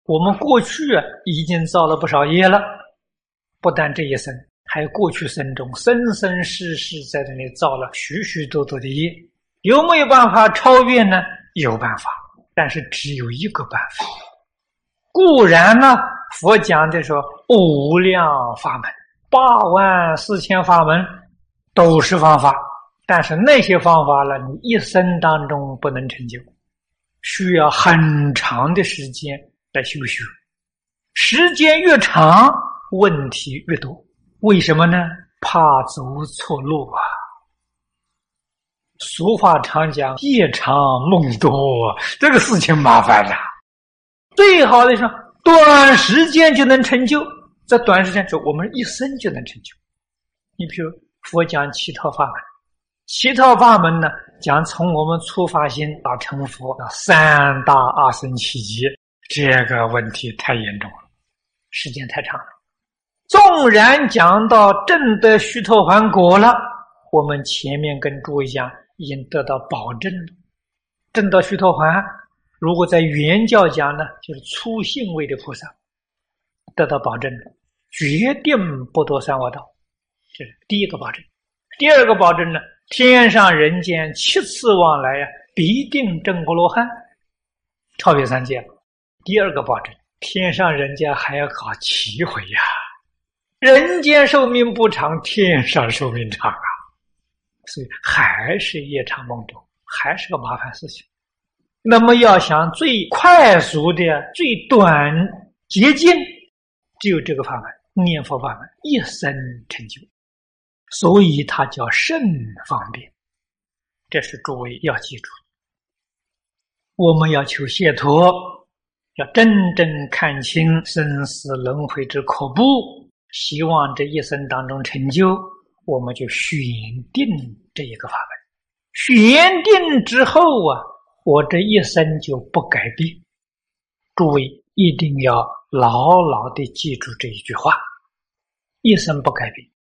我们过去已经造了不少业了，不但这一生，还有过去生中生生世世在这里造了许许多多的业。有没有办法超越呢？有办法，但是只有一个办法。固然呢，佛讲的说无量法门，84000法门都是方法，但是那些方法呢，你一生当中不能成就，需要很长的时间来修学。时间越长，问题越多。为什么呢？怕走错路啊。俗话常讲夜长梦多，这个事情麻烦了。最好的是短时间就能成就，在短时间中我们一生就能成就。你比如佛讲七套法门，七套法门呢，讲从我们初发心到成佛到3大阿僧祇劫，这个问题太严重了，时间太长了。纵然讲到证得须陀洹果了，我们前面跟诸位讲已经得到保证了。证到须陀洹，如果在原教讲呢，就是初信位的菩萨，得到保证了，决定不堕三恶道，这是第一个保证。第二个保证呢，天上人间7次往来必定证阿罗汉，超越三界。第二个保证，天上人间还要考7回呀。人间寿命不长，天上寿命长啊，所以还是夜长梦多，还是个麻烦事情。那么要想最快速的、最短捷径，只有这个法门，念佛法门，一生成就，所以它叫甚方便。这是诸位要记住。我们要求解脱，要真正看清生死轮回之可怖，希望这一生当中成就，我们就选定这一个法门。选定之后我这一生就不改变。诸位一定要牢牢地记住这一句话，一生不改变。